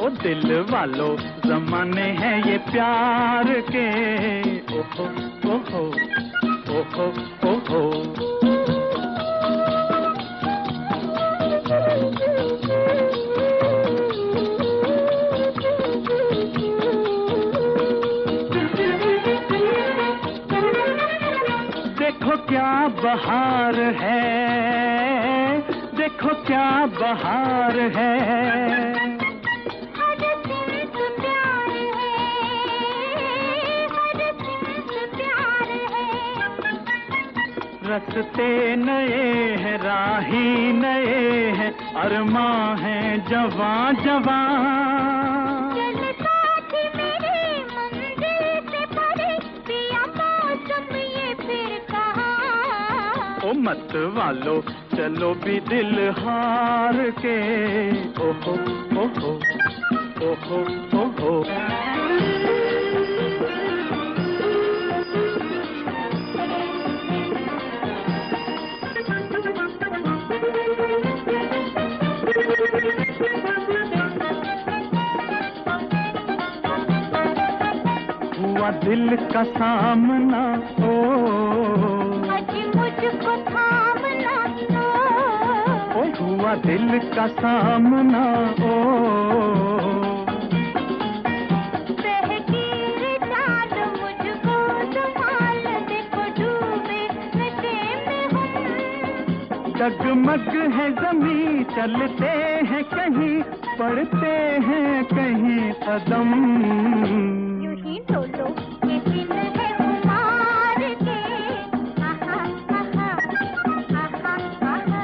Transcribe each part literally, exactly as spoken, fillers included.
ओ दिल वालों जमाने हैं ये प्यार के, ओहो ओहो ओहो ओहो। देखो क्या बहार है, देखो क्या बहार है, हर सिमत प्यार है, हर सिमत प्यार है। रस्ते नए हैं, राही नए हैं, अरमां हैं जवां जवां। ओ मत वालो चलो भी दिल हार के, ओहो ओहो ओहो ओहो। हुआ दिल का सामना, ओ मुझको थामना, ओ हुआ दिल का सामना, ओ बहकीर चाल मुझको संभाल, देखो डूबे नशे में हम। डगमग है जमीन, चलते हैं कहीं, पढ़ते हैं कहीं कदम। यूं ही डोलो ये दिन है उमार के, आहा आहा आहा आहा।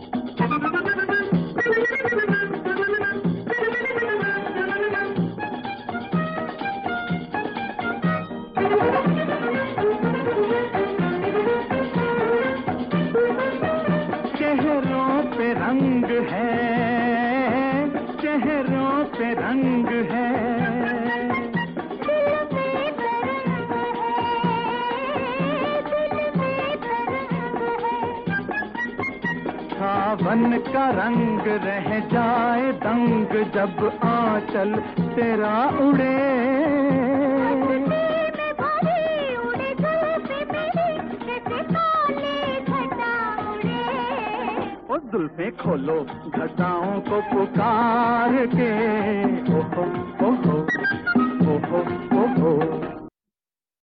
चेहरों पे रंग है, चेहरों पे रंग है, दिल में तरंग है, दिल में तरंग है। सावन का रंग रह जाए दंग, जब आंचल तेरा उड़े। ओ जुल्फे खोलो घटाओं को पुकार के,